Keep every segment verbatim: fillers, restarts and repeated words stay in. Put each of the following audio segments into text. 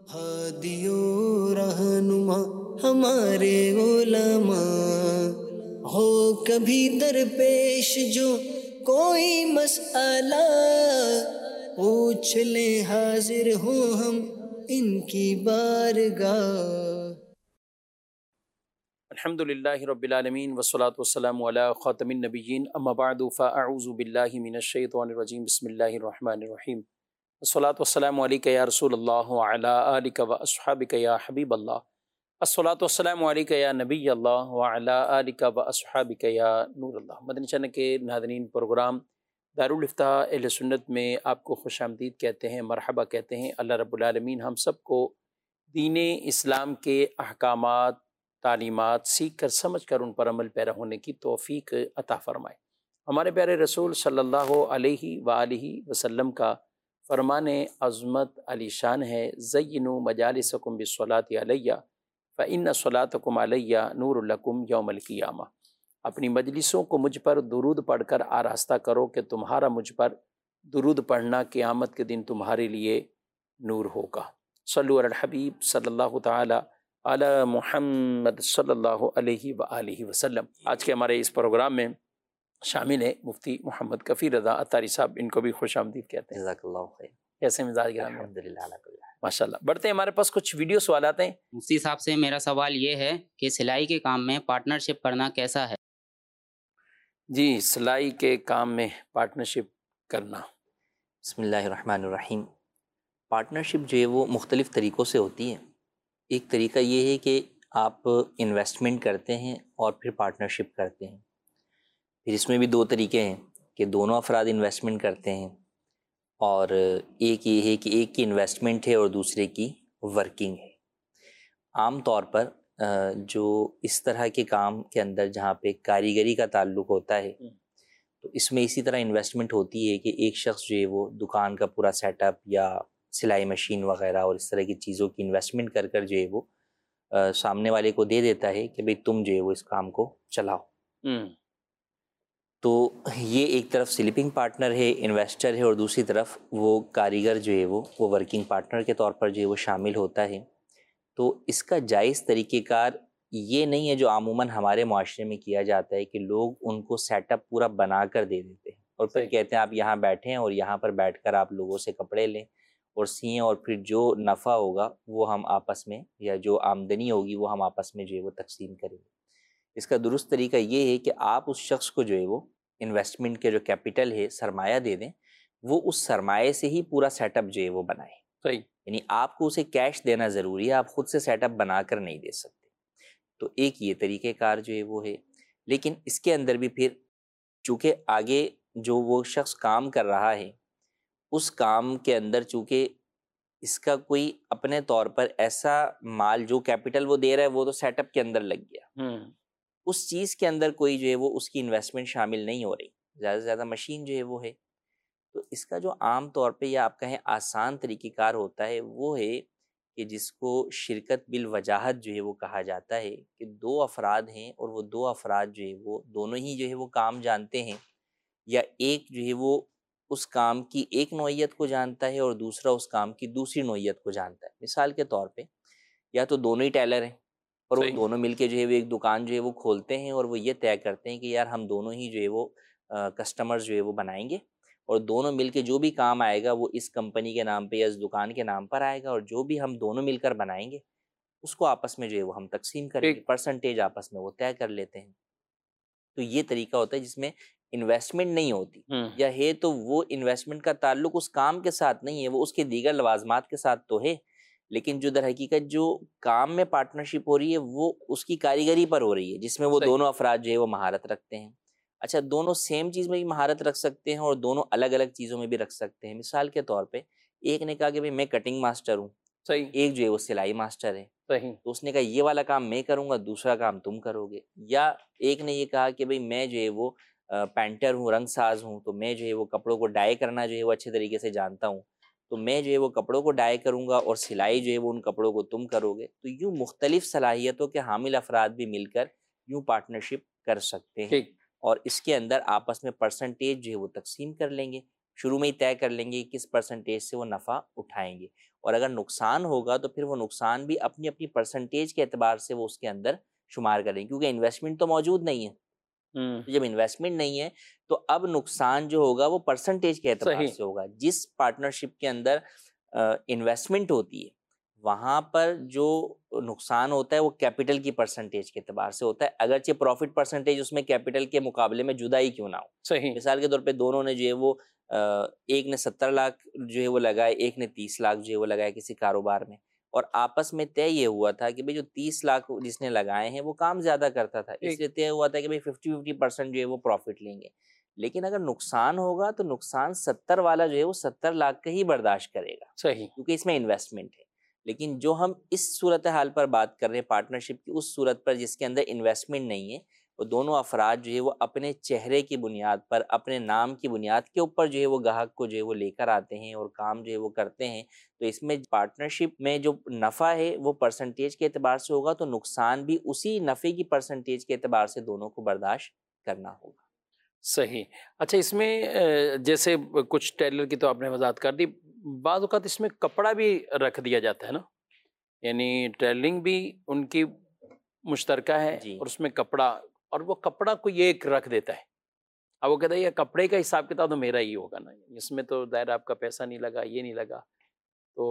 ہادیو رہنما ہمارے علماء، ہو کبھی درپیش جو کوئی مسئلہ، پوچھ لیں حاضر ہوں ہم ان کی بارگاہ۔ الحمد للہ رب العالمین والصلاة والسلام علی خاتم النبیین، اما بعد فاعوذ باللہ من الشیطان الرجیم، بسم اللہ الرحمن الرحیم۔ الصلاة والسلام علیک یا رسول اللہ وعلی آلک واصحابک یا حبیب اللہ، الصلاة والسلام علیک یا نبی اللہ وعلی آلک واصحابک یا نور اللہ۔ مدنی چینل کے ناظرین، پروگرام دارالافتاء اہل سنت میں آپ کو خوش آمدید کہتے ہیں، مرحبا کہتے ہیں۔ اللہ رب العالمین ہم سب کو دین اسلام کے احکامات، تعلیمات سیکھ کر سمجھ کر ان پر عمل پیرا ہونے کی توفیق عطا فرمائے۔ ہمارے پیارے رسول صلی اللہ علیہ وآلہ وسلم کا فرمان عظمت علی شان ہے، زینوا مجالسکم بالصلاۃ علیہ فإن صلاتکم علیہ نور لکم یوم القیامہ۔ اپنی مجلسوں کو مجھ پر درود پڑھ کر آراستہ کرو کہ تمہارا مجھ پر درود پڑھنا قیامت کے دن تمہارے لیے نور ہوگا۔ صلو علی الحبیب صلی اللہ تعالی علی محمد صلی اللہ علیہ وآلہ وسلم۔ آج کے ہمارے اس پروگرام میں شامل ہے مفتی محمد کفیل رضا عطاری صاحب، ان کو بھی خوش آمدید کہتے ہیں۔ جزاک اللہ خیر۔ کیسے مزاج گرامی؟ الحمدللہ علی کل حال۔ ماشاء اللہ۔ بڑھتے ہیں، ہمارے پاس کچھ ویڈیو سوالات ہیں۔ مفتی صاحب سے میرا سوال یہ ہے کہ سلائی کے کام میں پارٹنرشپ کرنا کیسا ہے؟ جی، سلائی کے کام میں پارٹنرشپ کرنا، بسم اللہ الرحمن الرحیم۔ پارٹنرشپ جو ہے وہ مختلف طریقوں سے ہوتی ہے۔ ایک طریقہ یہ ہے کہ آپ انویسٹمنٹ کرتے ہیں اور پھر پارٹنرشپ کرتے ہیں۔ پھر اس میں بھی دو طریقے ہیں کہ دونوں افراد انویسٹمنٹ کرتے ہیں، اور ایک یہ ہے کہ ایک کی انویسٹمنٹ ہے اور دوسرے کی ورکنگ ہے۔ عام طور پر جو اس طرح کے کام کے اندر جہاں پہ کاریگری کا تعلق ہوتا ہے تو اس میں اسی طرح انویسٹمنٹ ہوتی ہے کہ ایک شخص جو ہے وہ دکان کا پورا سیٹ اپ یا سلائی مشین وغیرہ اور اس طرح کی چیزوں کی انویسٹمنٹ کر کر جو ہے وہ سامنے والے کو دے دیتا ہے کہ بھئی تم جو ہے وہ اس کام کو چلاؤ۔ تو یہ ایک طرف سلیپنگ پارٹنر ہے، انویسٹر ہے، اور دوسری طرف وہ کاریگر جو ہے وہ وہ ورکنگ پارٹنر کے طور پر جو ہے وہ شامل ہوتا ہے۔ تو اس کا جائز طریقہ کار یہ نہیں ہے جو عموماً ہمارے معاشرے میں کیا جاتا ہے کہ لوگ ان کو سیٹ اپ پورا بنا کر دے دیتے ہیں اور پھر کہتے ہیں آپ یہاں بیٹھیں اور یہاں پر بیٹھ کر آپ لوگوں سے کپڑے لیں اور سیئیں، اور پھر جو نفع ہوگا وہ ہم آپس میں، یا جو آمدنی ہوگی وہ ہم آپس میں جو ہے وہ تقسیم کریں گے۔ اس کا درست طریقہ یہ ہے کہ آپ اس شخص کو جو ہے وہ انویسٹمنٹ کے جو کیپٹل ہے، سرمایہ دے دیں، وہ اس سرمایہ سے ہی پورا سیٹ اپ جو ہے وہ بنائے۔ صحیح۔ یعنی آپ کو اسے کیش دینا ضروری ہے، آپ خود سے سیٹ اپ بنا کر نہیں دے سکتے۔ تو ایک یہ طریقہ کار جو ہے وہ ہے، لیکن اس کے اندر بھی پھر چونکہ آگے جو وہ شخص کام کر رہا ہے اس کام کے اندر چونکہ اس کا کوئی اپنے طور پر ایسا مال، جو کیپٹل وہ دے رہا ہے وہ تو سیٹ اپ کے اندر لگ گیا، اس چیز کے اندر کوئی جو ہے وہ اس کی انویسٹمنٹ شامل نہیں ہو رہی، زیادہ سے زیادہ مشین جو ہے وہ ہے۔ تو اس کا جو عام طور پہ یا آپ کہیں آسان طریقہ کار ہوتا ہے وہ ہے کہ جس کو شرکت بالوجاہت جو ہے وہ کہا جاتا ہے، کہ دو افراد ہیں اور وہ دو افراد جو ہے وہ دونوں ہی جو ہے وہ کام جانتے ہیں، یا ایک جو ہے وہ اس کام کی ایک نوعیت کو جانتا ہے اور دوسرا اس کام کی دوسری نوعیت کو جانتا ہے۔ مثال کے طور پہ یا تو دونوں ہی ٹیلر ہیں اور وہ دونوں مل کے جو ہے وہ ایک دکان جو ہے وہ کھولتے ہیں اور وہ یہ طے کرتے ہیں کہ یار ہم دونوں ہی جو ہے وہ کسٹمرز جو ہے وہ بنائیں گے، اور دونوں مل کے جو بھی کام آئے گا وہ اس کمپنی کے نام پہ یا اس دکان کے نام پر آئے گا، اور جو بھی ہم دونوں مل کر بنائیں گے اس کو آپس میں جو ہے وہ ہم تقسیم کریں گے، پرسنٹیج آپس میں وہ طے کر لیتے ہیں۔ تو یہ طریقہ ہوتا ہے جس میں انویسٹمنٹ نہیں ہوتی، یا ہے تو وہ انویسٹمنٹ کا تعلق اس کام کے ساتھ نہیں ہے، وہ اس کے دیگر لوازمات کے ساتھ تو ہے، لیکن جو در حقیقت جو کام میں پارٹنرشپ ہو رہی ہے وہ اس کی کاریگری پر ہو رہی ہے، جس میں وہ دونوں افراد جو ہے وہ مہارت رکھتے ہیں۔ اچھا، دونوں سیم چیز میں بھی مہارت رکھ سکتے ہیں اور دونوں الگ الگ چیزوں میں بھی رکھ سکتے ہیں۔ مثال کے طور پہ ایک نے کہا کہ میں کٹنگ ماسٹر ہوں، صحیح، ایک جو ہے وہ سلائی ماسٹر ہے، صحیح، تو اس نے کہا یہ والا کام میں کروں گا، دوسرا کام تم کرو گے۔ یا ایک نے یہ کہا کہ بھئی میں جو ہے وہ پینٹر ہوں، رنگ ساز ہوں، تو میں جو ہے وہ کپڑوں کو ڈائی کرنا جو ہے وہ اچھے طریقے سے جانتا ہوں، تو میں جو ہے وہ کپڑوں کو ڈائی کروں گا اور سلائی جو ہے وہ ان کپڑوں کو تم کرو گے۔ تو یوں مختلف صلاحیتوں کے حامل افراد بھی مل کر یوں پارٹنرشپ کر سکتے ہیں، اور اس کے اندر آپس میں پرسنٹیج جو ہے وہ تقسیم کر لیں گے۔ شروع میں ہی طے کر لیں گے کس پرسنٹیج سے وہ نفع اٹھائیں گے، اور اگر نقصان ہوگا تو پھر وہ نقصان بھی اپنی اپنی پرسنٹیج کے اعتبار سے وہ اس کے اندر شمار کریں، کیونکہ انویسٹمنٹ تو موجود نہیں ہے۔ تو جب انویسٹمنٹ نہیں ہے تو اب نقصان جو ہوگا وہ پرسنٹیج کے اعتبار سے ہوگا۔ جس پارٹنرشپ کے اندر انویسٹمنٹ ہوتی ہے وہاں پر جو نقصان ہوتا ہے وہ کیپٹل کی پرسنٹیج کے اعتبار سے ہوتا ہے، اگرچہ پروفٹ پرسنٹیج اس میں کیپٹل کے مقابلے میں جدا ہی کیوں نہ ہو۔ صحیح، مثال کے طور پہ دونوں نے جو ہے وہ ایک نے ستر لاکھ جو ہے وہ لگائے، ایک نے تیس لاکھ جو ہے وہ لگائے کسی کاروبار میں، اور آپس میں طے یہ ہوا تھا کہ بھئی جو تیس لاکھ جس نے لگائے ہیں وہ کام زیادہ کرتا تھا، اس لیے طے ہوا تھا کہ بھئی ففٹی ففٹی پرسنٹ جو ہے وہ پروفٹ لیں گے۔ لیکن اگر نقصان ہوگا تو نقصان ستر والا جو ہے وہ ستر لاکھ کا ہی برداشت کرے گا، صحیح، کیونکہ اس میں انویسٹمنٹ ہے۔ لیکن جو ہم اس صورتحال پر بات کر رہے ہیں پارٹنرشپ کی، اس صورت پر جس کے اندر انویسٹمنٹ نہیں ہے، وہ دونوں افراد جو ہے وہ اپنے چہرے کی بنیاد پر، اپنے نام کی بنیاد کے اوپر جو ہے وہ گاہک کو جو ہے وہ لے کر آتے ہیں اور کام جو ہے وہ کرتے ہیں، تو اس میں پارٹنرشپ میں جو نفع ہے وہ پرسنٹیج کے اعتبار سے ہوگا، تو نقصان بھی اسی نفع کی پرسنٹیج کے اعتبار سے دونوں کو برداشت کرنا ہوگا۔ صحیح۔ اچھا، اس میں جیسے کچھ ٹیلر کی تو آپ نے وضاحت کر دی، بعض اوقات اس میں کپڑا بھی رکھ دیا جاتا ہے نا، یعنی ٹیلرنگ بھی ان کی مشترکہ ہے جی، اور اس میں کپڑا، اور وہ کپڑا کوئی ایک رکھ دیتا ہے، اب وہ کہتا ہے یہ کپڑے کا حساب کتاب تو میرا ہی ہوگا نا، اس میں تو ظاہر آپ کا پیسہ نہیں لگا، یہ نہیں لگا، تو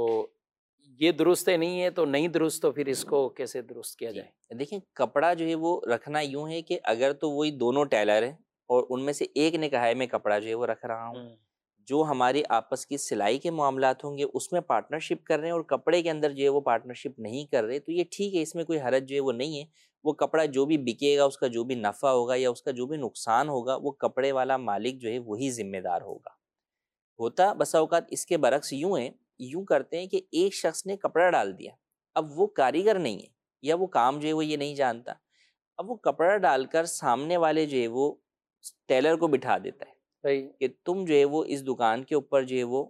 یہ درست ہے نہیں ہے، تو نہیں درست، تو پھر اس کو کیسے درست کیا جائے؟ دیکھیں کپڑا جو ہے وہ رکھنا یوں ہے کہ اگر تو وہی دونوں ٹیلر ہیں اور ان میں سے ایک نے کہا ہے میں کپڑا جو ہے وہ رکھ رہا ہوں، جو ہماری آپس کی سلائی کے معاملات ہوں گے اس میں پارٹنرشپ کر رہے ہیں، اور کپڑے کے اندر جو ہے وہ پارٹنرشپ نہیں کر رہے، تو یہ ٹھیک ہے، اس میں کوئی حرج جو ہے وہ نہیں ہے۔ وہ کپڑا جو بھی بکے گا، اس کا جو بھی نفع ہوگا یا اس کا جو بھی نقصان ہوگا، وہ کپڑے والا مالک جو ہے وہی ذمہ دار ہوگا۔ ہوتا بسا اوقات اس کے برعکس یوں ہے، یوں کرتے ہیں کہ ایک شخص نے کپڑا ڈال دیا، اب وہ کاریگر نہیں ہے یا وہ کام جو ہے وہ یہ نہیں جانتا، اب وہ کپڑا ڈال کر سامنے والے جو ہے وہ ٹیلر کو بٹھا دیتا ہے کہ تم جو ہے وہ اس دکان کے اوپر جو ہے وہ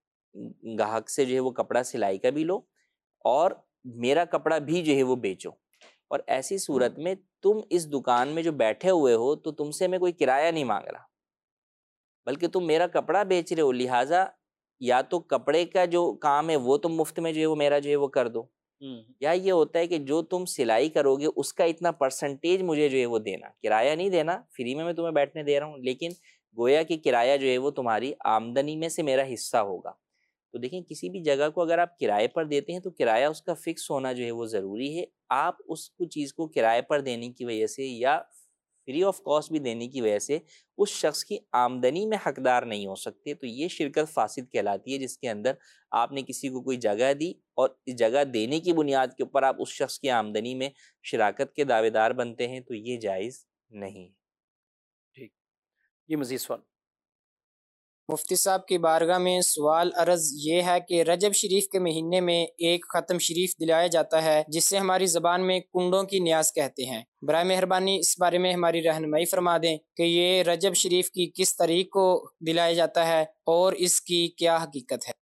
گاہک سے جو ہے وہ کپڑا سلائی کا بھی لو اور میرا کپڑا بھی جو ہے وہ بیچو، اور ایسی صورت میں تم اس دکان میں جو بیٹھے ہوئے ہو تو تم سے میں کوئی کرایہ نہیں مانگ رہا، بلکہ تم میرا کپڑا بیچ رہے ہو، لہٰذا یا تو کپڑے کا جو کام ہے وہ تم مفت میں جو ہے وہ میرا جو ہے وہ کر دو، یا یہ ہوتا ہے کہ جو تم سلائی کرو گے اس کا اتنا پرسنٹیج مجھے جو ہے وہ دینا، کرایہ نہیں دینا، فری میں میں تمہیں بیٹھنے دے رہا ہوں، لیکن گویا کہ کرایہ جو ہے وہ تمہاری آمدنی میں سے میرا حصہ ہوگا۔ تو دیکھیں کسی بھی جگہ کو اگر آپ کرائے پر دیتے ہیں تو کرایہ اس کا فکس ہونا جو ہے وہ ضروری ہے، آپ اس کو چیز کو کرائے پر دینے کی وجہ سے یا فری آف کاسٹ بھی دینے کی وجہ سے اس شخص کی آمدنی میں حقدار نہیں ہو سکتے، تو یہ شرکت فاسد کہلاتی ہے، جس کے اندر آپ نے کسی کو کوئی جگہ دی اور اس جگہ دینے کی بنیاد کے اوپر آپ اس شخص کی آمدنی میں شراکت کے دعوے دار بنتے ہیں، تو یہ جائز نہیں۔ ٹھیک، یہ مزید سوال؟ مفتی صاحب کی بارگاہ میں سوال عرض یہ ہے کہ رجب شریف کے مہینے میں ایک ختم شریف دلایا جاتا ہے جسے ہماری زبان میں کنڈوں کی نیاز کہتے ہیں، برائے مہربانی اس بارے میں ہماری رہنمائی فرما دیں کہ یہ رجب شریف کی کس تاریخ کو دلایا جاتا ہے اور اس کی کیا حقیقت ہے؟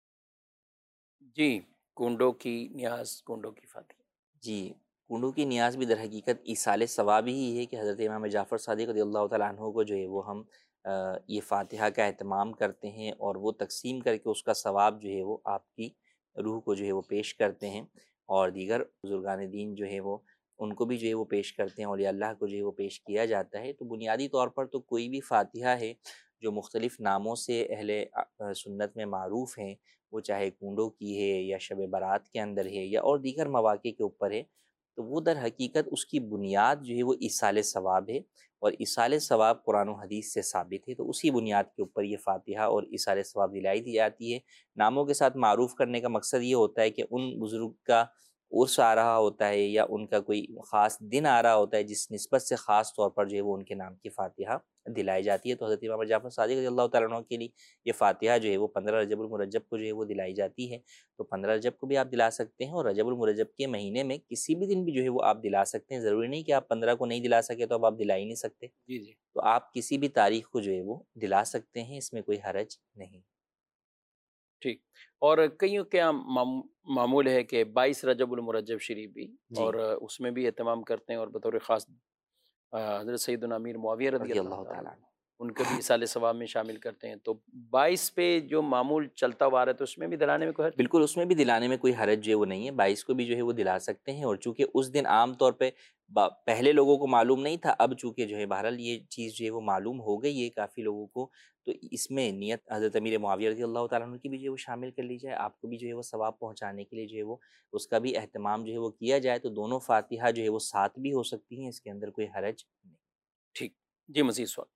جی، کنڈوں کی نیاز، کنڈوں کی فاتحہ۔ جی، کنڈوں کی نیاز بھی در حقیقت ایصال ثواب ہی ہے کہ حضرت امام جعفر صادق رضی اللہ تعالیٰ عنہ کو جو ہے وہ ہم یہ فاتحہ کا اہتمام کرتے ہیں اور وہ تقسیم کر کے اس کا ثواب جو ہے وہ آپ کی روح کو جو ہے وہ پیش کرتے ہیں، اور دیگر بزرگان دین جو ہے وہ ان کو بھی جو ہے وہ پیش کرتے ہیں، اولیاء اللہ کو جو ہے وہ پیش کیا جاتا ہے۔ تو بنیادی طور پر تو کوئی بھی فاتحہ ہے جو مختلف ناموں سے اہل سنت میں معروف ہیں، وہ چاہے کنڈوں کی ہے یا شب برات کے اندر ہے یا اور دیگر مواقع کے اوپر ہے، تو وہ در حقیقت اس کی بنیاد جو ہے وہ ایصال ثواب ہے، اور ایصال ثواب قرآن و حدیث سے ثابت ہے، تو اسی بنیاد کے اوپر یہ فاتحہ اور ایصال ثواب دلائی دی جاتی ہے۔ ناموں کے ساتھ معروف کرنے کا مقصد یہ ہوتا ہے کہ ان بزرگ کا عرس آ رہا ہوتا ہے یا ان کا کوئی خاص دن آ رہا ہوتا ہے جس نسبت سے خاص طور پر جو ہے وہ ان کے نام کی فاتحہ دلائی جاتی ہے، تو حضرت امام جعفر صادق رضی اللہ تعالیٰ عنہ کے لیے یہ فاتحہ جو ہے وہ پندرہ رجب المرجب کو جو ہے وہ دلائی جاتی ہے، تو پندرہ رجب کو بھی آپ دلا سکتے ہیں، اور رجب المرجب کے مہینے میں کسی بھی دن بھی جو ہے وہ آپ دلا سکتے ہیں، ضروری نہیں کہ آپ پندرہ کو نہیں دلا سکے تو اب آپ دلا ہی نہیں سکتے، جی جی، تو آپ کسی بھی تاریخ کو جو ہے وہ دلا سکتے ہیں، اس میں کوئی حرج نہیں۔ ٹھیک، اور کئیوں کیا معمول ہے کہ بائیس رجب المرجب شریف بھی جی، اور اس میں بھی اہتمام کرتے ہیں، اور بطور خاص حضرت سیدنا امیر معاویہ رضی رضی اللہ اللہ تعالیٰ تعالیٰ عنہ عنہ۔ ان کو بھی ایصال ثواب میں شامل کرتے ہیں. تو بائیس پہ جو معمول چلتا ہوا رہا ہے تو اس میں بھی دلانے میں کوئی حرج؟ بالکل اس میں بھی دلانے میں کوئی حرج جو ہے وہ نہیں ہے، بائیس کو بھی جو ہے وہ دلا سکتے ہیں. اور چونکہ اس دن عام طور پہ پہلے لوگوں کو معلوم نہیں تھا، اب چونکہ جو ہے بہرحال یہ چیز جو ہے وہ معلوم ہو گئی ہے کافی لوگوں کو، تو اس میں نیت حضرت امیر معاویہ رضی اللہ تعالیٰ عنہ کی بھی جو ہے وہ شامل کر لی جائے، آپ کو بھی جو ہے وہ ثواب پہنچانے کے لیے جو ہے وہ اس کا بھی اہتمام جو ہے وہ کیا جائے، تو دونوں فاتحہ جو ہے وہ ساتھ بھی ہو سکتی ہیں، اس کے اندر کوئی حرج نہیں. ٹھیک جی، مزید سوال.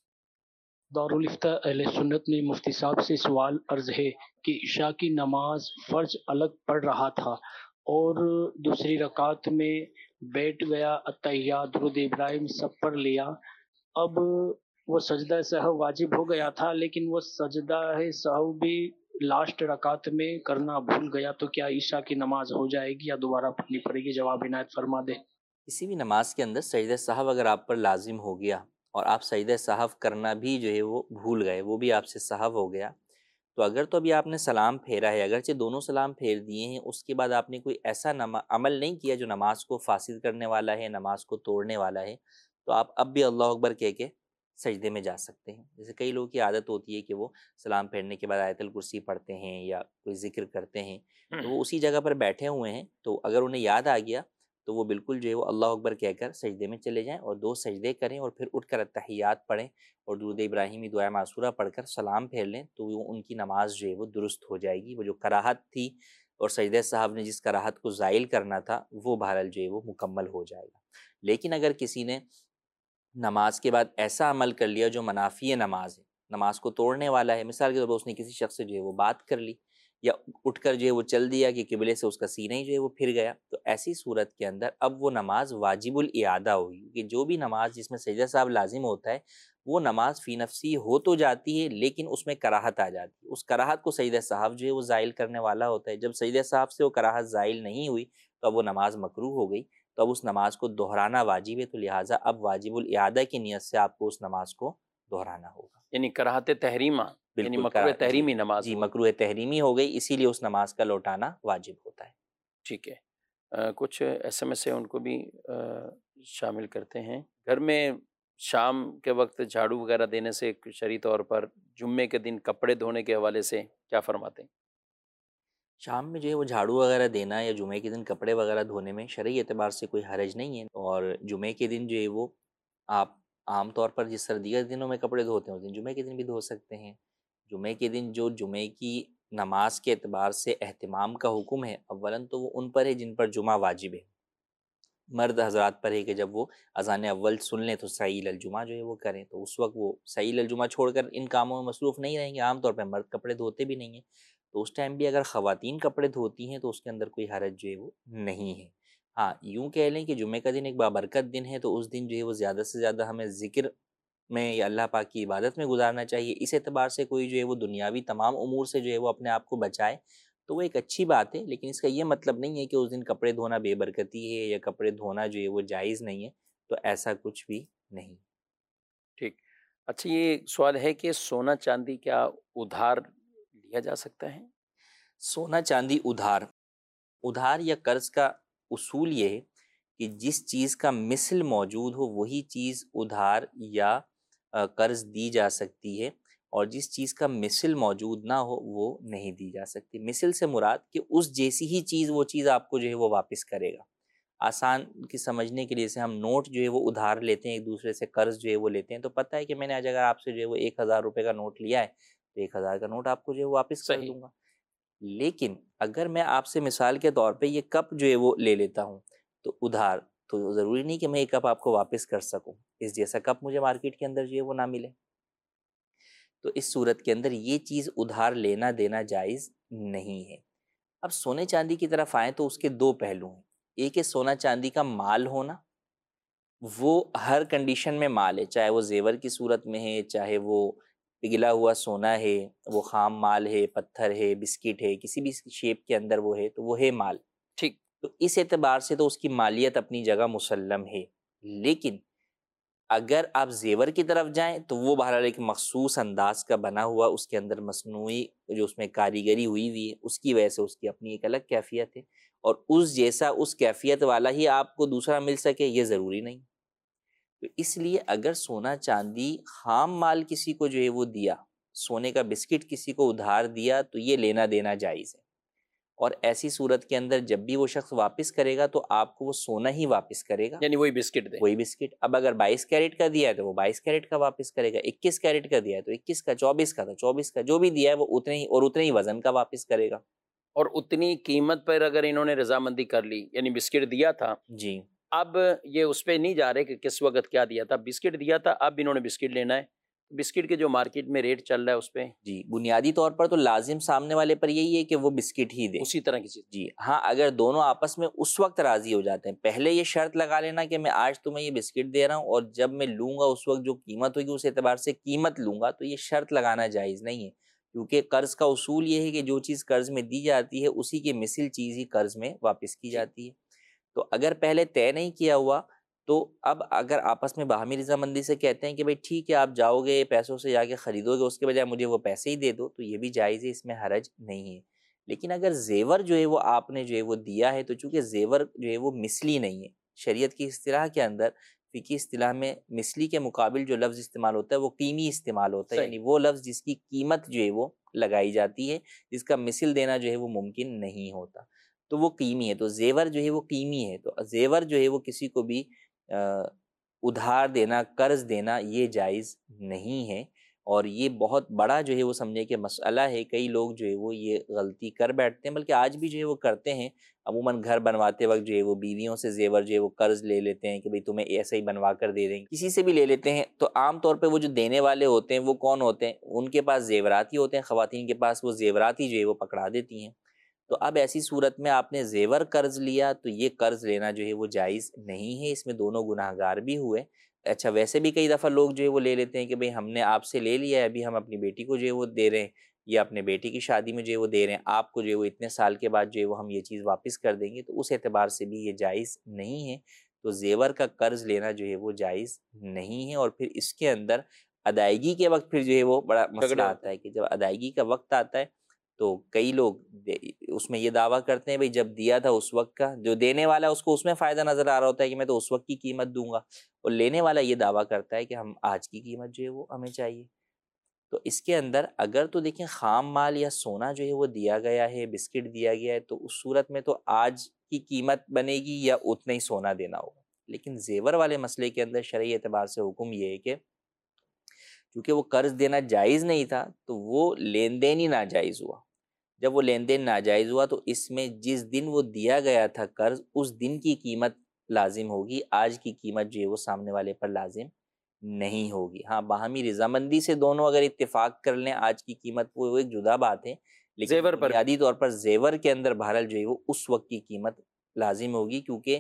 دارالفتہ اہل سنت میں مفتی صاحب سے سوال عرض ہے کہ عشاء کی نماز فرض الگ پڑھ رہا تھا اور دوسری رکعت میں بیٹھ گیا، اتحیات درود ابراہیم سب پڑھ لیا. اب وہ سجدہ سہو واجب ہو گیا تھا لیکن وہ سجدہ سہو بھی لاسٹ رکعت میں کرنا بھول گیا، تو کیا عشاء کی نماز ہو جائے گی یا دوبارہ پڑھنی پڑے گی؟ جواب عنایت فرما دیں. کسی بھی نماز کے اندر سجدہ سہو اگر آپ پر لازم ہو گیا اور آپ سجدہ سہو کرنا بھی جو ہے وہ بھول گئے، وہ بھی آپ سے سہو ہو گیا، تو اگر تو ابھی آپ نے سلام پھیرا ہے، اگرچہ دونوں سلام پھیر دیے ہیں، اس کے بعد آپ نے کوئی ایسا عمل نہیں کیا جو نماز کو فاسد کرنے والا ہے، نماز کو توڑنے والا ہے، تو آپ اب بھی اللہ اکبر کہہ کے سجدے میں جا سکتے ہیں. جیسے کئی لوگوں کی عادت ہوتی ہے کہ وہ سلام پھیرنے کے بعد آیت الکرسی پڑھتے ہیں یا کوئی ذکر کرتے ہیں، تو وہ اسی جگہ پر بیٹھے ہوئے ہیں، تو اگر انہیں یاد آ گیا تو وہ بالکل جو ہے وہ اللہ اکبر کہہ کر سجدے میں چلے جائیں اور دو سجدے کریں اور پھر اٹھ کر اتحیات پڑھیں اور درود ابراہیمی دعائے معصورہ پڑھ کر سلام پھیر لیں، تو وہ ان کی نماز جو ہے وہ درست ہو جائے گی. وہ جو کراہت تھی اور سجدہ صاحب نے جس کراہت کو زائل کرنا تھا وہ بہرحال جو ہے وہ مکمل ہو جائے گا. لیکن اگر کسی نے نماز کے بعد ایسا عمل کر لیا جو منافی نماز ہے، نماز کو توڑنے والا ہے، مثال کے طور پر اس نے کسی شخص سے جو ہے وہ بات کر لی یا اٹھ کر جو ہے وہ چل دیا کہ قبلے سے اس کا سینہ ہی جو ہے وہ پھر گیا، تو ایسی صورت کے اندر اب وہ نماز واجب الاعادہ ہوگی. کہ جو بھی نماز جس میں سجدہ صاحب لازم ہوتا ہے وہ نماز فی نفسی ہو تو جاتی ہے لیکن اس میں کراہت آ جاتی ہے، اس کراہت کو سجدہ صاحب جو ہے وہ زائل کرنے والا ہوتا ہے. جب سجدہ صاحب سے وہ کراہت زائل نہیں ہوئی تو اب وہ نماز مکروہ ہو گئی، تو اب اس نماز کو دہرانا واجب ہے، تو لہٰذا اب واجب الاعادہ کی نیت سے آپ کو اس نماز کو دہرانا ہوگا. یعنی کراہت تحریمہ، یعنی بالکل مکروہ تحریمی نماز جی ہوگی. مکروہ تحریمی ہو گئی، اسی لیے اس نماز کا لوٹانا واجب ہوتا ہے. ٹھیک ہے. آ, کچھ ایس ایم ایس ہے ان کو بھی آ, شامل کرتے ہیں. گھر میں شام کے وقت جھاڑو وغیرہ دینے سے شرعی طور پر جمعے کے دن کپڑے دھونے کے حوالے سے کیا فرماتے ہیں؟ شام میں جو ہے وہ جھاڑو وغیرہ دینا یا جمعے کے دن کپڑے وغیرہ دھونے میں شرعی اعتبار سے کوئی حرج نہیں ہے. اور جمعے کے دن جو ہے وہ آپ عام طور پر جس سردیوں کے دنوں میں کپڑے دھوتے ہیں اس دن جمعے کے دن بھی دھو سکتے ہیں. جمعے کے دن جو جمعے کی نماز کے اعتبار سے اہتمام کا حکم ہے، اولاً تو وہ ان پر ہے جن پر جمعہ واجب ہے. مرد حضرات پر ہے کہ جب وہ اذان اول سن لیں تو سعی الجمعہ جو ہے وہ کریں، تو اس وقت وہ سعی الجمعہ چھوڑ کر ان کاموں میں مصروف نہیں رہیں گے. عام طور پہ مرد کپڑے دھوتے بھی نہیں ہیں، تو اس ٹائم بھی اگر خواتین کپڑے دھوتی ہیں تو اس کے اندر کوئی حرج جو ہے وہ نہیں ہے. ہاں یوں کہہ لیں کہ جمعہ کا دن ایک بابرکت دن ہے، تو اس دن جو ہے وہ زیادہ سے زیادہ ہمیں ذکر میں یا اللہ پاک کی عبادت میں گزارنا چاہیے. اس اعتبار سے کوئی جو ہے وہ دنیاوی تمام امور سے جو ہے وہ اپنے آپ کو بچائے تو وہ ایک اچھی بات ہے، لیکن اس کا یہ مطلب نہیں ہے کہ اس دن کپڑے دھونا بے برکتی ہے یا کپڑے دھونا جو ہے وہ جائز نہیں ہے، تو ایسا کچھ بھی نہیں. ٹھیک. اچھا، یہ سوال ہے کہ سونا چاندی کیا ادھار لیا جا سکتا ہے؟ سونا چاندی ادھار ادھار یا قرض کا اصول یہ ہے کہ جس چیز کا مثل موجود ہو وہی چیز ادھار یا قرض دی جا سکتی ہے، اور جس چیز کا مثل موجود نہ ہو وہ نہیں دی جا سکتی. مثل سے مراد کہ اس جیسی ہی چیز وہ چیز آپ کو جو ہے وہ واپس کرے گا. آسان کی سمجھنے کے لیے سے ہم نوٹ جو ہے وہ ادھار لیتے ہیں، ایک دوسرے سے قرض جو ہے وہ لیتے ہیں، تو پتہ ہے کہ میں نے آج اگر آپ سے جو ہے وہ ایک ہزار روپے کا نوٹ لیا ہے تو ایک ہزار کا نوٹ آپ کو جو ہے وہ واپس کر دوں گا. لیکن اگر میں آپ سے مثال کے طور پہ یہ کپ جو ہے وہ لے لیتا ہوں تو ادھار، تو ضروری نہیں کہ میں یہ کپ آپ کو واپس کر سکوں، اس جیسا کپ مجھے مارکیٹ کے اندر جو ہے وہ نہ ملے. تو اس صورت کے اندر یہ چیز ادھار لینا دینا جائز نہیں ہے. اب سونے چاندی کی طرف آئیں تو اس کے دو پہلو ہیں. ایک ہے سونا چاندی کا مال ہونا، وہ ہر کنڈیشن میں مال ہے، چاہے وہ زیور کی صورت میں ہے، چاہے وہ پگھلا ہوا سونا ہے، وہ خام مال ہے، پتھر ہے، بسکٹ ہے، کسی بھی شیپ کے اندر وہ ہے تو وہ ہے مال. ٹھیک. تو اس اعتبار سے تو اس کی مالیت اپنی جگہ مسلم ہے. لیکن اگر آپ زیور کی طرف جائیں تو وہ بہرحال ایک مخصوص انداز کا بنا ہوا، اس کے اندر مصنوعی جو اس میں کاریگری ہوئی ہوئی ہے، اس کی وجہ سے اس کی اپنی ایک الگ کیفیت ہے، اور اس جیسا اس کیفیت والا ہی آپ کو دوسرا مل سکے یہ ضروری نہیں. تو اس لیے اگر سونا چاندی خام مال کسی کو جو ہے وہ دیا، سونے کا بسکٹ کسی کو ادھار دیا، تو یہ لینا دینا جائز ہے، اور ایسی صورت کے اندر جب بھی وہ شخص واپس کرے گا تو آپ کو وہ سونا ہی واپس کرے گا، یعنی وہی بسکٹ دے، وہی بسکٹ۔ اب اگر بائیس کیرٹ کا دیا ہے تو وہ بائیس کیرٹ کا واپس کرے گا، اکیس کیرٹ کا دیا ہے تو اکیس کا، چوبیس کا تو چوبیس کا، جو بھی دیا ہے وہ اتنے ہی اور اتنے ہی وزن کا واپس کرے گا۔ اور اتنی قیمت پر اگر انہوں نے رضامندی کر لی، یعنی بسکٹ دیا تھا، جی، اب یہ اس پہ نہیں جا رہے کہ کس وقت کیا دیا تھا، بسکٹ دیا تھا، اب انہوں نے بسکٹ لینا ہے، بسکٹ کے جو مارکیٹ میں ریٹ چل رہا ہے اس پہ جی بنیادی طور پر تو لازم سامنے والے پر یہی ہے کہ وہ بسکٹ ہی دے، اسی طرح کی چیز۔ جی ہاں، اگر دونوں آپس میں اس وقت راضی ہو جاتے ہیں، پہلے یہ شرط لگا لینا کہ میں آج تمہیں یہ بسکٹ دے رہا ہوں اور جب میں لوں گا اس وقت جو قیمت ہوگی اس اعتبار سے قیمت لوں گا، تو یہ شرط لگانا جائز نہیں ہے، کیونکہ قرض کا اصول یہ ہے کہ جو چیز قرض میں دی جاتی ہے اسی کی مثل چیز ہی قرض میں واپس کی جاتی ہے۔ تو اگر پہلے طے نہیں کیا ہوا تو اب اگر آپس میں باہمی رضامندی سے کہتے ہیں کہ بھئی ٹھیک ہے آپ جاؤ گے پیسوں سے جا کے خریدو گے، اس کے بجائے مجھے وہ پیسے ہی دے دو، تو یہ بھی جائز ہے، اس میں حرج نہیں ہے۔ لیکن اگر زیور جو ہے وہ آپ نے جو ہے وہ دیا ہے، تو چونکہ زیور جو ہے وہ مثلی نہیں ہے، شریعت کی اصطلاح کے اندر، فقہی اصطلاح میں مثلی کے مقابل جو لفظ استعمال ہوتا ہے وہ قیمی استعمال ہوتا ہے، یعنی وہ لفظ جس کی قیمت جو ہے وہ لگائی جاتی ہے، جس کا مثل دینا جو ہے وہ ممکن نہیں ہوتا، تو وہ قیمی ہے۔ تو زیور جو ہے وہ قیمی ہے، تو زیور جو ہے وہ کسی کو بھی ادھار دینا، قرض دینا یہ جائز نہیں ہے، اور یہ بہت بڑا جو ہے وہ سمجھے کہ مسئلہ ہے۔ کئی لوگ جو ہے وہ یہ غلطی کر بیٹھتے ہیں، بلکہ آج بھی جو ہے وہ کرتے ہیں، عموماً گھر بنواتے وقت جو ہے وہ بیویوں سے زیور جو ہے وہ قرض لے لیتے ہیں کہ بھئی تمہیں ایسے ہی بنوا کر دے دیں گے، کسی سے بھی لے لیتے ہیں۔ تو عام طور پہ وہ جو دینے والے ہوتے ہیں وہ کون ہوتے ہیں؟ ان کے پاس زیورات ہی ہوتے ہیں، خواتین کے پاس وہ زیورات ہی جو ہے وہ پکڑا دیتی ہیں۔ تو اب ایسی صورت میں آپ نے زیور قرض لیا تو یہ قرض لینا جو ہے وہ جائز نہیں ہے، اس میں دونوں گناہ گار بھی ہوئے۔ اچھا ویسے بھی کئی دفعہ لوگ جو ہے وہ لے لیتے ہیں کہ بھئی ہم نے آپ سے لے لیا ہے، ابھی ہم اپنی بیٹی کو جو ہے وہ دے رہے ہیں، یا اپنے بیٹی کی شادی میں جو ہے وہ دے رہے ہیں، آپ کو جو ہے وہ اتنے سال کے بعد جو ہے وہ ہم یہ چیز واپس کر دیں گے، تو اس اعتبار سے بھی یہ جائز نہیں ہے۔ تو زیور کا قرض لینا جو ہے وہ جائز نہیں ہے، اور پھر اس کے اندر ادائیگی کے وقت پھر جو ہے وہ بڑا مسئلہ آتا ہے کہ جب ادائیگی کا وقت آتا ہے تو کئی لوگ اس میں یہ دعویٰ کرتے ہیں بھئی جب دیا تھا اس وقت کا، جو دینے والا ہے اس کو اس میں فائدہ نظر آ رہا ہوتا ہے کہ میں تو اس وقت کی قیمت دوں گا، اور لینے والا یہ دعویٰ کرتا ہے کہ ہم آج کی قیمت جو ہے وہ ہمیں چاہیے۔ تو اس کے اندر اگر تو دیکھیں خام مال یا سونا جو ہے وہ دیا گیا ہے، بسکٹ دیا گیا ہے، تو اس صورت میں تو آج کی قیمت بنے گی یا اتنا ہی سونا دینا ہوگا۔ لیکن زیور والے مسئلے کے اندر شرعی اعتبار سے حکم یہ ہے کہ چونکہ وہ قرض دینا جائز نہیں تھا تو وہ لین دین ہی ناجائز ہوا۔ جب وہ لین دین ناجائز ہوا تو اس میں جس دن وہ دیا گیا تھا قرض، اس دن کی قیمت لازم ہوگی، آج کی قیمت جو ہے وہ سامنے والے پر لازم نہیں ہوگی۔ ہاں باہمی رضامندی سے دونوں اگر اتفاق کر لیں آج کی قیمت، وہ ایک جدا بات ہے، لیکن زیور پر بنیادی طور پر زیور کے اندر بہرحال جو ہے وہ اس وقت کی قیمت لازم ہوگی، کیونکہ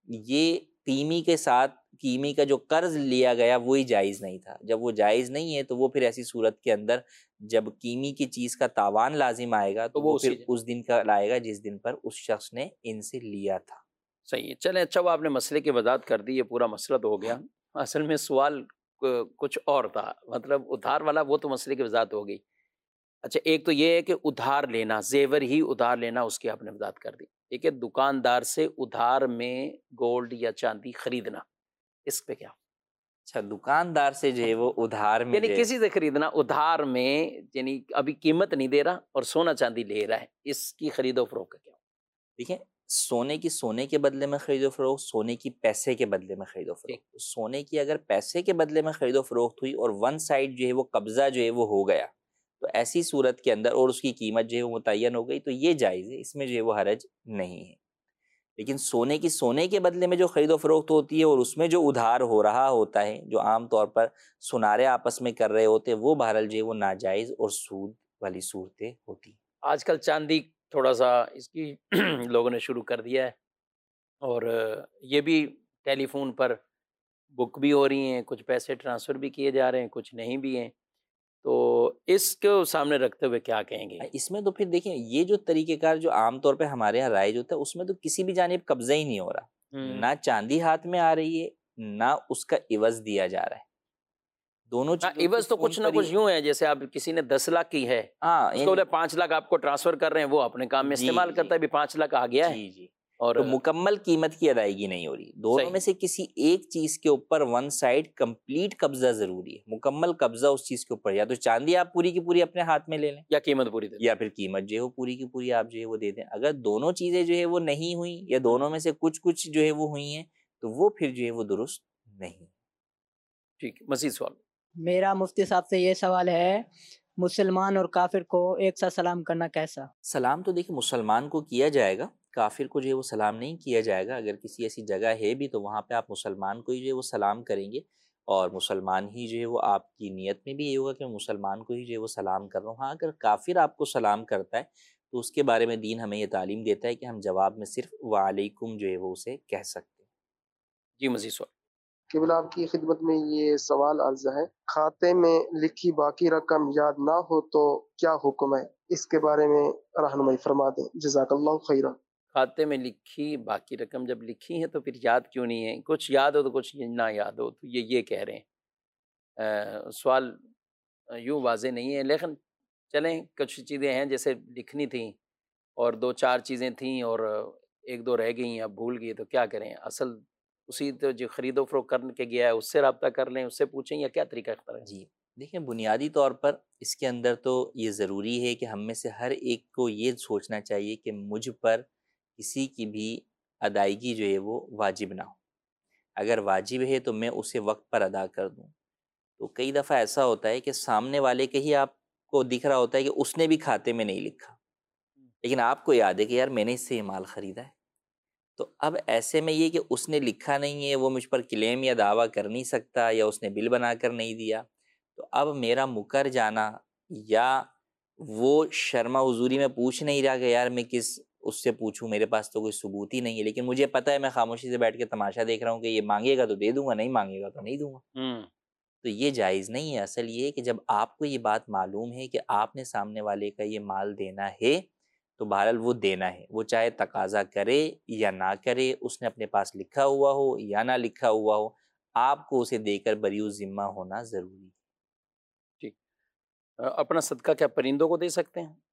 یہ قیمی کے ساتھ قیمی کا جو قرض لیا گیا وہی جائز نہیں تھا۔ جب وہ جائز نہیں ہے تو وہ پھر ایسی صورت کے اندر جب قیمی کی چیز کا تاوان لازم آئے گا تو وہ پھر اس دن کا لائے گا جس دن پر اس شخص نے ان سے لیا تھا۔ صحیح ہے، چلیں اچھا وہ آپ نے مسئلے کی وضاحت کر دی، یہ پورا مسئلہ تو ہو گیا۔ اصل میں سوال کچھ اور تھا، مطلب ادھار والا وہ تو مسئلے کی وضاحت ہو گئی۔ اچھا ایک تو یہ ہے کہ ادھار لینا، زیور ہی ادھار لینا، اس کی آپ نے وضاحت کر دی۔ ایک ہے دکاندار سے ادھار میں گولڈ یا چاندی خریدنا، اس پہ کیا؟ اچھا دکاندار سے جو ہے وہ ادھار میں یعنی کسی سے خریدنا ادھار میں، یعنی ابھی قیمت نہیں دے رہا اور سونا چاندی لے رہا ہے، اس کی خرید و فروخت کا کیا؟ دیکھیں سونے کی سونے کے بدلے میں خرید و فروخت، سونے کی پیسے کے بدلے میں خرید و فروخت۔ سونے کی اگر پیسے کے بدلے میں خرید و فروخت ہوئی اور ون سائڈ جو ہے وہ قبضہ جو ہے وہ ہو گیا، تو ایسی صورت کے اندر اور اس کی قیمت جو ہے وہ متعین ہو گئی تو یہ جائز ہے، اس میں جو ہے وہ حرج نہیں ہے۔ لیکن سونے کی سونے کے بدلے میں جو خرید و فروخت ہوتی ہے اور اس میں جو ادھار ہو رہا ہوتا ہے، جو عام طور پر سنارے آپس میں کر رہے ہوتے ہیں، وہ بہرحال جو ہے وہ ناجائز اور سود والی صورتیں ہوتی ہیں۔ آج کل چاندی تھوڑا سا اس کی لوگوں نے شروع کر دیا ہے، اور یہ بھی ٹیلی فون پر بک بھی ہو رہی ہیں، کچھ پیسے ٹرانسفر بھی کیے جا رہے ہیں، کچھ نہیں بھی ہیں، تو اس کو سامنے رکھتے ہوئے کیا کہیں گے؟ اس میں تو پھر دیکھیں یہ جو طریقہ کار جو عام طور پہ ہمارے یہاں رائج ہوتا ہے، اس میں تو کسی بھی جانب قبضہ ہی نہیں ہو رہا، نہ چاندی ہاتھ میں آ رہی ہے نہ اس کا عوض دیا جا رہا ہے، دونوں عوض تو کچھ نہ کچھ یوں ہے جیسے آپ کسی نے دس لاکھ کی ہے، اس کو بولے پانچ لاکھ آپ کو ٹرانسفر کر رہے ہیں، وہ اپنے کام میں استعمال کرتا ہے، بھی پانچ لاکھ آ گیا ہے، اور تو مکمل قیمت کی ادائیگی نہیں ہو رہی. دونوں صحیح. میں سے کسی ایک چیز کے اوپر ون سائڈ کمپلیٹ قبضہ ضروری ہے, مکمل قبضہ اس چیز کے اوپر. یا تو چاندی آپ پوری کی پوری اپنے ہاتھ میں لے لیں, یا قیمت پوری دے دیں. یا پھر قیمت جو ہے وہ پوری کی پوری آپ جو ہے وہ دے دیں. اگر دونوں چیزیں جو ہے وہ نہیں ہوئیں, یا دونوں میں سے کچھ کچھ جو ہے وہ ہوئی ہیں, تو وہ پھر جو ہے وہ درست نہیں. ٹھیک ہے, مزید سوال. میرا مفتی صاحب سے یہ سوال ہے, مسلمان اور کافر کو ایک ساتھ سلام کرنا کیسا؟ سلام تو دیکھیں مسلمان کو کیا جائے گا, کافر کو جو ہے وہ سلام نہیں کیا جائے گا. اگر کسی ایسی جگہ ہے بھی تو وہاں پہ آپ مسلمان کو ہی جو ہے وہ سلام کریں گے, اور مسلمان ہی جو ہے وہ آپ کی نیت میں بھی یہ ہوگا کہ میں مسلمان کو ہی جو ہے وہ سلام کر رہا ہوں. ہاں اگر کافر آپ کو سلام کرتا ہے تو اس کے بارے میں دین ہمیں یہ تعلیم دیتا ہے کہ ہم جواب میں صرف وعلیکم جو ہے وہ اسے کہہ سکتے ہیں. جی مزید سوال. قبلہ آپ کی خدمت میں یہ سوال عرض ہے, کھاتے میں لکھی باقی رقم یاد نہ ہو تو کیا حکم ہے؟ اس کے بارے میں رہنمائی فرما دیں, جزاک اللہ خیرہ. کھاتے میں لکھی باقی رقم جب لکھی ہے تو پھر یاد کیوں نہیں ہے؟ کچھ یاد ہو تو کچھ نہ یاد ہو, تو یہ یہ کہہ رہے ہیں. سوال یوں واضح نہیں ہے, لیکن چلیں کچھ چیزیں ہیں جیسے لکھنی تھیں اور دو چار چیزیں تھیں اور ایک دو رہ گئیں, اب بھول گئی, تو کیا کریں؟ اصل اسی تو جو خرید و فروخت کر کے گیا ہے اس سے رابطہ کر لیں, اس سے پوچھیں, یا کیا طریقہ اختیار ہے؟ جی دیکھیں, بنیادی طور پر اس کے اندر تو یہ ضروری ہے کہ ہم میں سے ہر ایک کو یہ سوچنا چاہیے کہ مجھ پر کسی کی بھی ادائیگی جو ہے وہ واجب نہ ہو. اگر واجب ہے تو میں اسے وقت پر ادا کر دوں. تو کئی دفعہ ایسا ہوتا ہے کہ سامنے والے کے ہی آپ کو دکھ رہا ہوتا ہے کہ اس نے بھی کھاتے میں نہیں لکھا, لیکن آپ کو یاد ہے کہ یار میں نے اس سے یہ مال خریدا ہے. تو اب ایسے میں یہ کہ اس نے لکھا نہیں ہے, وہ مجھ پر کلیم یا دعویٰ کر نہیں سکتا, یا اس نے بل بنا کر نہیں دیا, تو اب میرا مکر جانا یا وہ شرما حضوری میں پوچھ نہیں رہا کہ یار میں کس اس سے پوچھوں, میرے پاس تو کوئی ثبوت ہی نہیں ہے, لیکن مجھے پتہ ہے میں خاموشی سے بیٹھ کے تماشا دیکھ رہا ہوں کہ یہ مانگے گا تو دے دوں گا, نہیں مانگے گا تو نہیں دوں گا, تو یہ جائز نہیں ہے. اصل یہ ہے کہ جب آپ کو یہ بات معلوم ہے کہ آپ نے سامنے والے کا یہ مال دینا ہے تو بہرحال وہ دینا ہے, وہ چاہے تقاضا کرے یا نہ کرے, اس نے اپنے پاس لکھا ہوا ہو یا نہ لکھا ہوا ہو, آپ کو اسے دے کر بریء ذمہ ہونا ضروری ہے. ٹھیک. اپنا صدقہ کیا پرندوں کو دے سکتے ہیں؟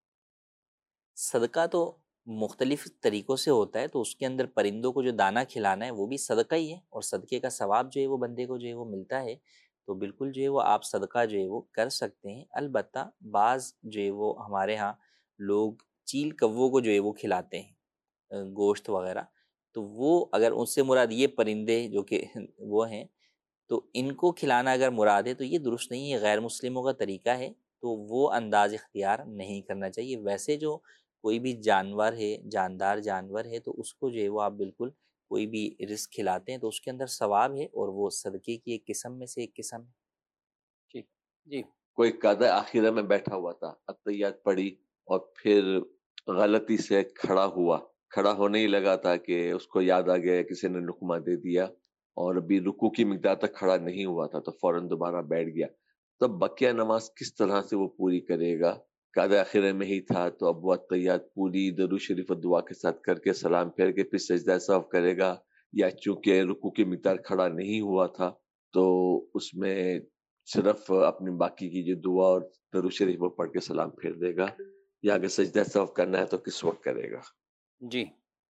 صدقہ تو مختلف طریقوں سے ہوتا ہے, تو اس کے اندر پرندوں کو جو دانہ کھلانا ہے وہ بھی صدقہ ہی ہے, اور صدقے کا ثواب جو ہے وہ بندے کو جو ہے وہ ملتا ہے, تو بالکل جو ہے وہ آپ صدقہ جو ہے وہ کر سکتے ہیں. البتہ بعض جو ہے وہ ہمارے ہاں لوگ چیل کووں کو جو ہے وہ کھلاتے ہیں گوشت وغیرہ, تو وہ اگر ان سے مراد یہ پرندے جو کہ وہ ہیں, تو ان کو کھلانا اگر مراد ہے تو یہ درست نہیں ہے, غیر مسلموں کا طریقہ ہے, تو وہ انداز اختیار نہیں کرنا چاہیے. ویسے جو کوئی بھی جانور ہے, جاندار جانور ہے, تو اس کو جو ہے وہ آپ بالکل کوئی بھی رزق کھلاتے ہیں تو اس کے اندر ثواب ہے, اور وہ صدقے کی ایک قسم میں سے ایک قسم ہے. ٹھیک. جی. کوئی قاعدہ آخرہ میں بیٹھا ہوا تھا, اتحیات پڑھی اور پھر غلطی سے کھڑا ہوا, کھڑا ہونے ہی لگا تھا کہ اس کو یاد آ گیا کسی نے لقمہ دے دیا, اور ابھی رکوع کی مقدار تک کھڑا نہیں ہوا تھا, تو فوراً دوبارہ بیٹھ گیا. تب بقیہ نماز کس طرح سے وہ پوری کرے گا؟ قاعدہ آخرہ میں ہی تھا, تو اب وہ اتحیات پوری درود شریف و دعا کے ساتھ کر کے سلام پھیر کے پھر سجدہ سہو کرے گا, یا چونکہ رکوع کی مقدار کھڑا نہیں ہوا تھا تو اس میں صرف اپنی باقی کی جو دعا اور درود شریف وہ پڑھ کے سلام پھیر دے گا, یا اگر سجدہ سہو کرنا ہے تو کس وقت کرے گا؟ جی.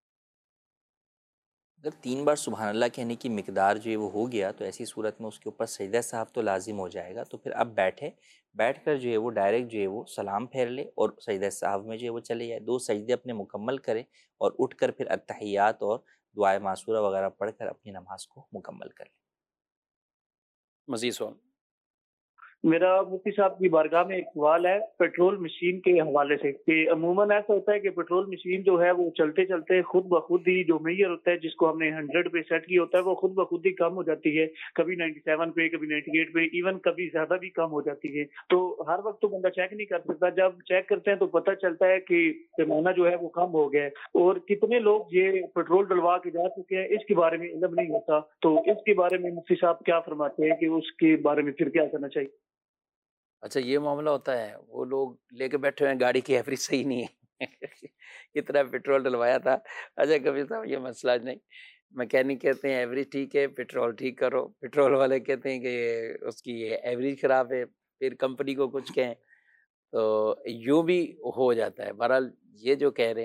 اگر تین بار سبحان اللہ کہنے کی مقدار جو ہے وہ ہو گیا تو ایسی صورت میں اس کے اوپر سجدہ سہو تو لازم ہو جائے گا. تو پھر اب بیٹھے, بیٹھ کر جو ہے وہ ڈائریکٹ جو ہے وہ سلام پھیر لے اور سجدہ سہو میں جو ہے وہ چلے جائے, دو سجدے اپنے مکمل کرے اور اٹھ کر پھر التحیات اور دعائے معصورہ وغیرہ پڑھ کر اپنی نماز کو مکمل کر لے. مزید سوال. میرا مفتی صاحب کی بارگاہ میں ایک سوال ہے پیٹرول مشین کے حوالے سے, کہ عموماً ایسا ہوتا ہے کہ پیٹرول مشین جو ہے وہ چلتے چلتے خود بخود ہی جو میئر ہوتا ہے جس کو ہم نے ہنڈریڈ پہ سیٹ کیا ہوتا ہے وہ خود بخود ہی کم ہو جاتی ہے, کبھی نائنٹی سیون پہ, کبھی نائنٹی ایٹ پہ, ایون کبھی زیادہ بھی کم ہو جاتی ہے. تو ہر وقت تو بندہ چیک نہیں کر سکتا, جب چیک کرتے ہیں تو پتہ چلتا ہے کہ پیمانہ جو ہے وہ کم ہو گیا ہے, اور کتنے لوگ یہ پیٹرول ڈلوا کے جا چکے ہیں اس کے بارے میں علم نہیں ہوتا. تو اس کے بارے میں مفتی صاحب کیا فرماتے ہیں کہ اس کے بارے میں پھر کیا کرنا چاہیے؟ اچھا یہ معاملہ ہوتا ہے, وہ لوگ لے کے بیٹھے ہوئے ہیں, گاڑی کی ایوریج صحیح نہیں ہے, اتنا پیٹرول ڈلوایا تھا. اچھا کبھی صاحب یہ مسئلہ نہیں, میکینک کہتے ہیں ایوریج ٹھیک ہے پیٹرول ٹھیک کرو, پیٹرول والے کہتے ہیں کہ اس کی ایوریج خراب ہے, پھر کمپنی کو کچھ کہیں, تو یوں بھی ہو جاتا ہے. بہرحال یہ جو کہہ رہے ہیں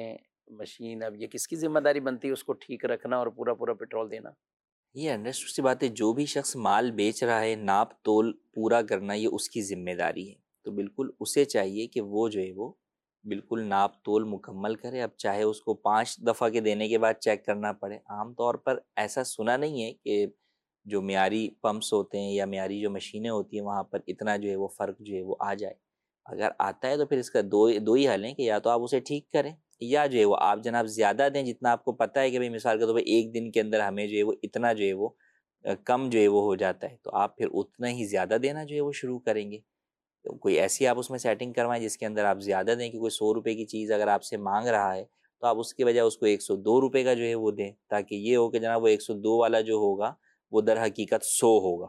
مشین، اب یہ کس کی ذمہ داری بنتی ہے اس کو ٹھیک رکھنا اور پورا پورا پیٹرول دینا؟ یہ انڈرسٹوڈ سی بات ہے، جو بھی شخص مال بیچ رہا ہے ناپ تول پورا کرنا یہ اس کی ذمہ داری ہے، تو بالکل اسے چاہیے کہ وہ جو ہے وہ بالکل ناپ تول مکمل کرے. اب چاہے اس کو پانچ دفعہ کے دینے کے بعد چیک کرنا پڑے، عام طور پر ایسا سنا نہیں ہے کہ جو معیاری پمپس ہوتے ہیں یا معیاری جو مشینیں ہوتی ہیں وہاں پر اتنا جو ہے وہ فرق جو ہے وہ آ جائے. اگر آتا ہے تو پھر اس کا دو دو ہی حل ہیں کہ یا تو آپ اسے ٹھیک کریں یا جو ہے وہ آپ جناب زیادہ دیں جتنا آپ کو پتہ ہے کہ بھئی مثال کے طور پہ ایک دن کے اندر ہمیں جو ہے وہ اتنا جو ہے وہ کم جو ہے وہ ہو جاتا ہے، تو آپ پھر اتنا ہی زیادہ دینا جو ہے وہ شروع کریں گے. تو کوئی ایسی آپ اس میں سیٹنگ کروائیں جس کے اندر آپ زیادہ دیں، کہ کوئی سو روپے کی چیز اگر آپ سے مانگ رہا ہے تو آپ اس کے بجائے اس کو ایک سو دو روپے کا جو ہے وہ دیں، تاکہ یہ ہو کہ جناب وہ ایک سو دو والا جو ہوگا وہ در حقیقت سو ہوگا.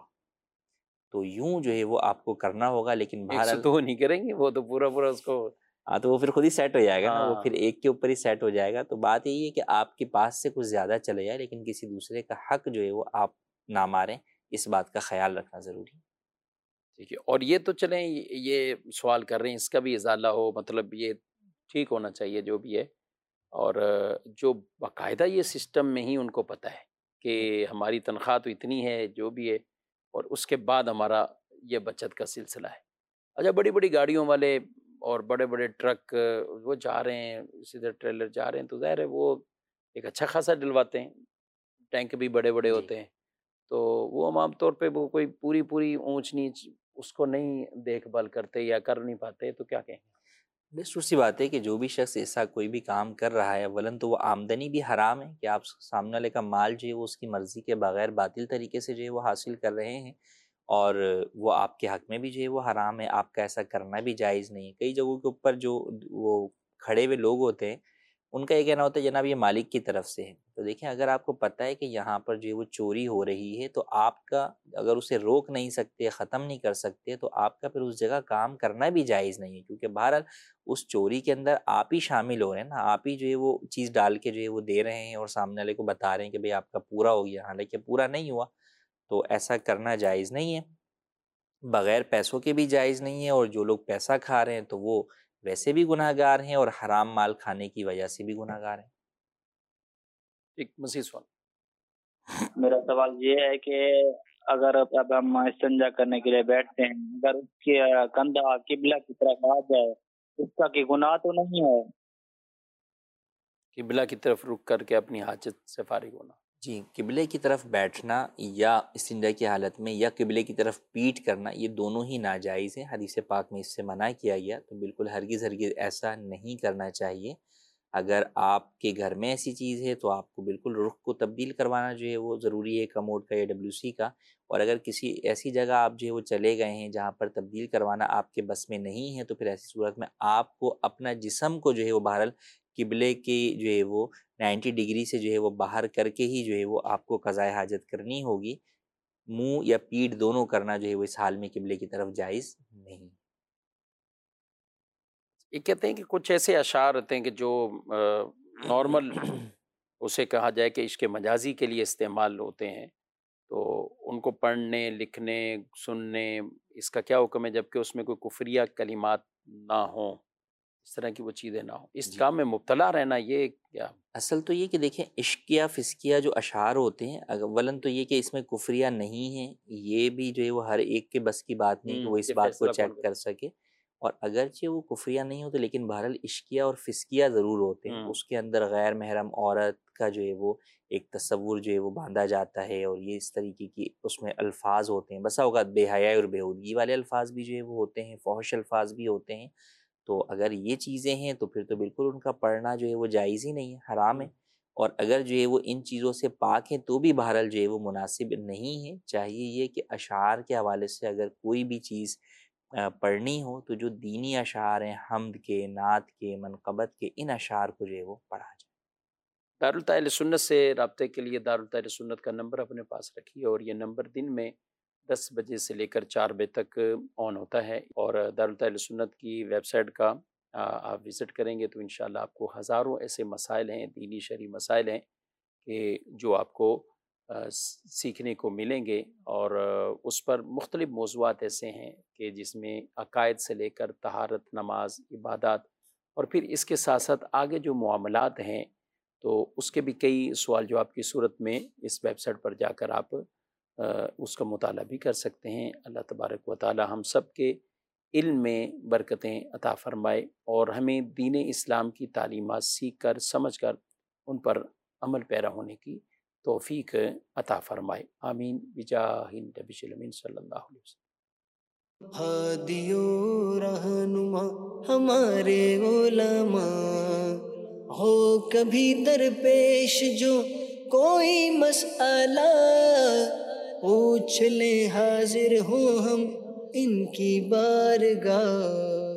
تو یوں جو ہے وہ آپ کو کرنا ہوگا. لیکن ایک سو بہرحال دو نہیں کریں گے، وہ تو پورا پورا اس کو ہاں تو وہ پھر خود ہی سیٹ ہو جائے گا نا، وہ ہاں پھر ایک کے اوپر ہی سیٹ ہو جائے گا. تو بات یہی ہے کہ آپ کے پاس سے کچھ زیادہ چلے جائے لیکن کسی دوسرے کا حق جو ہے وہ آپ نہ ماریں، اس بات کا خیال رکھنا ضروری ہے. ٹھیک ہے. اور یہ تو چلیں یہ سوال کر رہے ہیں اس کا بھی ازالہ ہو، مطلب یہ ٹھیک ہونا چاہیے جو بھی ہے، اور جو باقاعدہ یہ سسٹم میں ہی ان کو پتہ ہے کہ ہماری تنخواہ تو اتنی ہے جو بھی ہے، اور اس کے بعد ہمارا یہ بچت کا سلسلہ ہے. اچھا، بڑی بڑی گاڑیوں والے اور بڑے بڑے ٹرک وہ جا رہے ہیں، سیدھے ٹریلر جا رہے ہیں، تو ظاہر ہے وہ ایک اچھا خاصا ڈلواتے ہیں، ٹینک بھی بڑے بڑے جی ہوتے ہیں، تو وہ ہم عام طور پہ وہ کوئی پوری پوری اونچ نیچ اس کو نہیں دیکھ بھال کرتے یا کر نہیں پاتے، تو کیا کہیں؟ بس اسی بات ہے کہ جو بھی شخص ایسا کوئی بھی کام کر رہا ہے، اولن تو وہ آمدنی بھی حرام ہے کہ آپ سامنے والے کا مال جو ہے وہ اس کی مرضی کے بغیر باطل طریقے سے جو ہے وہ حاصل کر رہے ہیں، اور وہ آپ کے حق میں بھی جو ہے وہ حرام ہے. آپ کا ایسا کرنا بھی جائز نہیں ہے. کئی جگہوں کے اوپر جو وہ کھڑے ہوئے لوگ ہوتے ہیں ان کا یہ کہنا ہوتا ہے جناب یہ مالک کی طرف سے ہے. تو دیکھیں اگر آپ کو پتہ ہے کہ یہاں پر جو ہے وہ چوری ہو رہی ہے، تو آپ کا اگر اسے روک نہیں سکتے، ختم نہیں کر سکتے، تو آپ کا پھر اس جگہ کام کرنا بھی جائز نہیں ہے. کیونکہ بہرحال اس چوری کے اندر آپ ہی شامل ہو رہے ہیں نا، آپ ہی جو ہے وہ چیز ڈال کے جو ہے وہ دے رہے ہیں اور سامنے والے کو بتا رہے ہیں کہ بھئی آپ کا پورا ہو گیا، حالانکہ پورا نہیں ہوا. تو ایسا کرنا جائز نہیں ہے، بغیر پیسوں کے بھی جائز نہیں ہے، اور جو لوگ پیسہ کھا رہے ہیں تو وہ ویسے بھی گناہ گار ہیں اور حرام مال کھانے کی وجہ سے بھی گناہ گار ہیں. ایک مزید سوال. میرا سوال یہ ہے کہ اگر اب ہم استنجا کرنے کے لیے بیٹھتے ہیں، اگر اس کے کندھا قبلہ کی طرف آ جائے اس کا کہ گناہ تو نہیں ہے؟ قبلہ کی طرف رک کر کے اپنی حاجت سے فارغ ہونا. جی، قبلے کی طرف بیٹھنا یا استنجا کی حالت میں یا قبلے کی طرف پیٹ کرنا یہ دونوں ہی ناجائز ہیں. حدیث پاک میں اس سے منع کیا گیا، تو بالکل ہرگز ہرگز ایسا نہیں کرنا چاہیے. اگر آپ کے گھر میں ایسی چیز ہے تو آپ کو بالکل رخ کو تبدیل کروانا جو ہے وہ ضروری ہے، کموڈ کا یا ڈبلیو سی کا. اور اگر کسی ایسی جگہ آپ جو ہے وہ چلے گئے ہیں جہاں پر تبدیل کروانا آپ کے بس میں نہیں ہے، تو پھر ایسی صورت میں آپ کو اپنا جسم کو جو ہے وہ بہرحال قبلے کی جو ہے وہ نائنٹی ڈگری سے جو ہے وہ باہر کر کے ہی جو ہے وہ آپ کو قضائے حاجت کرنی ہوگی. منہ یا پیٹھ دونوں کرنا جو ہے وہ اس حال میں قبلے کی طرف جائز نہیں. یہ کہتے ہیں کہ کچھ ایسے اشعار ہوتے ہیں کہ جو نارمل اسے کہا جائے کہ عشق مجازی کے لیے استعمال ہوتے ہیں، تو ان کو پڑھنے، لکھنے، سننے اس کا کیا حکم ہے، جبکہ اس میں کوئی کفریہ کلمات نہ ہوں، اس طرح کی وہ چیزیں نہ ہوں، اس جی. کام میں مبتلا رہنا یہ کیا؟ اصل تو یہ کہ دیکھیں عشقیہ فسقیہ جو اشعار ہوتے ہیں، اولاً تو یہ کہ اس میں کفریہ نہیں ہے، یہ بھی جو ہے وہ ہر ایک کے بس کی بات نہیں کہ وہ اس یہ بات کو فیصلہ کون چیک کر سکے. اور اگرچہ وہ کفریہ نہیں ہوتے لیکن بہرحال عشقیہ اور فسقیہ ضرور ہوتے ہیں. ہوں اس کے اندر غیر محرم عورت کا جو ہے وہ ایک تصور جو ہے وہ باندھا جاتا ہے، اور یہ اس طریقے کی اس میں الفاظ ہوتے ہیں، بسا اوقات بے حیائی اور بےہودگی والے الفاظ بھی جو ہے وہ ہوتے ہیں، فحش الفاظ بھی ہوتے ہیں. تو اگر یہ چیزیں ہیں تو پھر تو بالکل ان کا پڑھنا جو ہے وہ جائز ہی نہیں ہے، حرام ہے. اور اگر جو ہے وہ ان چیزوں سے پاک ہیں تو بھی بہرحال جو ہے وہ مناسب نہیں ہے. چاہیے یہ کہ اشعار کے حوالے سے اگر کوئی بھی چیز پڑھنی ہو تو جو دینی اشعار ہیں، حمد کے، نعت کے، منقبت کے، ان اشعار کو جو ہے وہ پڑھا جائے. دارالتحل سنت سے رابطے کے لیے دارالتحل سنت کا نمبر اپنے پاس رکھیے، اور یہ نمبر دن میں دس بجے سے لے کر چار بجے تک آن ہوتا ہے. اور دارالتحل سنت کی ویب سائٹ کا آپ وزٹ کریں گے تو انشاءاللہ آپ کو ہزاروں ایسے مسائل ہیں، دینی شرعی مسائل ہیں کہ جو آپ کو سیکھنے کو ملیں گے. اور اس پر مختلف موضوعات ایسے ہیں کہ جس میں عقائد سے لے کر طہارت، نماز، عبادات اور پھر اس کے ساتھ ساتھ آگے جو معاملات ہیں تو اس کے بھی کئی سوال جواب کی صورت میں اس ویب سائٹ پر جا کر آپ اس کا مطالعہ بھی کر سکتے ہیں۔ اللہ تبارک و تعالی ہم سب کے علم میں برکتیں عطا فرمائے اور ہمیں دین اسلام کی تعلیمات سیکھ کر سمجھ کر ان پر عمل پیرا ہونے کی توفیق عطا فرمائے، آمین بجاہ النبی الامین صلی اللہ علیہ وسلم۔ ہادی و رہنما ہمارے علماء، ہو کبھی درپیش جو کوئی مسئلہ، پوچھ لیں حاضر ہوں ہم ان کی بارگاہ۔